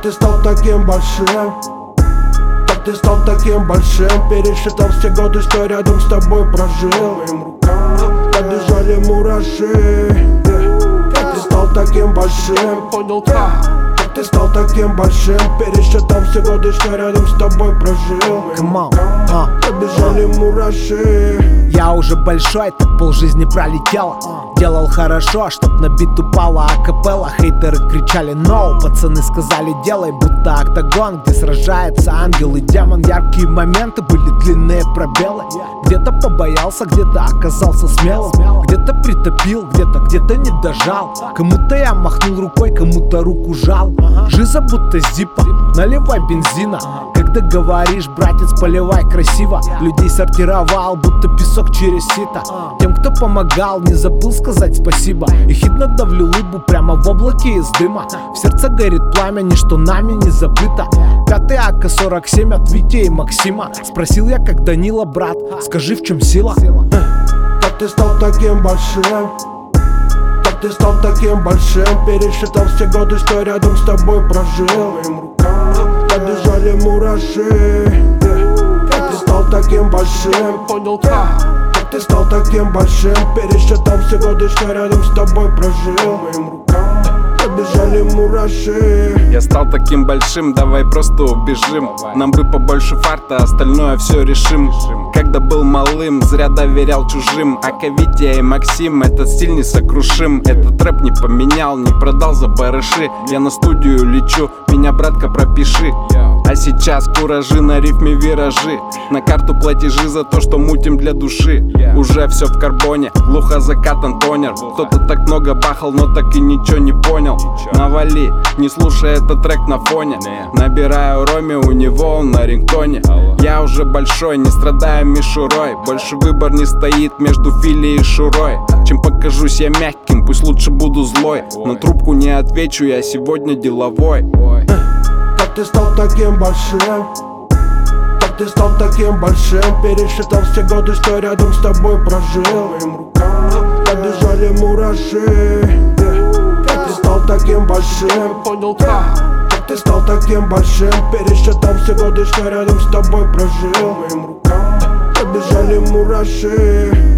ты стал таким большим? Как ты стал таким большим? Пересчитал все годы, что рядом с тобой прожил. Моим рукам побежали мураши. Как ты стал таким большим? Понял как? Как ты стал таким большим? Пересчитал все годы, что рядом с тобой прожил. Come on, Побежали мураши. Я уже большой, так полжизни пролетела. Делал хорошо, чтоб на бит упала акапелла. Хейтеры кричали «No», пацаны сказали «Делай», будто октагон, где сражается ангел и демон. Яркие моменты, были длинные пробелы. Где-то побоялся, где-то оказался смелым. Где-то притопил, где-то не дожал. Кому-то я махнул рукой, кому-то руку жал. Жиза будто зипа, наливай бензина. Когда говоришь, братец, поливай красиво. Людей сортировал, будто песок через сито. Тем, кто помогал, не забыл сказать спасибо. И хитно давлю лыбу прямо в облаке из дыма. В сердце горит пламя, ничто нами не забыто. 5-й АК-47 от Вити и Максима. Спросил я, как Данила, брат, скажи, в чем сила? Как ты стал таким большим? Как ты стал таким большим? Пересчитал все годы, что рядом с тобой прожил. Моим рукам побежали мураши. Как ты стал таким большим? Понял как? Как ты стал таким большим? Пересчитал все годы, что рядом с тобой прожил. Моим рукам побежали мураши. Я стал таким большим, давай просто убежим. Нам бы побольше фарта, остальное все решим. Когда был малым, зря доверял чужим. А Витя и Максим, этот стиль несокрушим. Этот рэп не поменял, не продал за барыши. Я на студию лечу, меня, братка, пропиши. А сейчас куражи, на рифме виражи. На карту платежи за то, что мутим для души. Уже все в карбоне, глухо закатан тонер. Кто-то так много бахал, но так и ничего не понял. Навали, не слушай этот трек на фоне. Набираю Роме, у него он на рингтоне. Я уже большой, не страдаю мишурой. Больше выбор не стоит между Фили и Шурой. Чем покажусь я мягким, пусть лучше буду злой. На трубку не отвечу, я сегодня деловой. Как ты стал таким большим? Как ты стал таким большим? Пересчитал все годы, что рядом с тобой прожил. Моим рукам побежали мураши. Как ты стал таким большим? Понял как? Как ты стал таким большим? Пересчитал все годы, что рядом с тобой прожил. Моим рукам побежали мураши.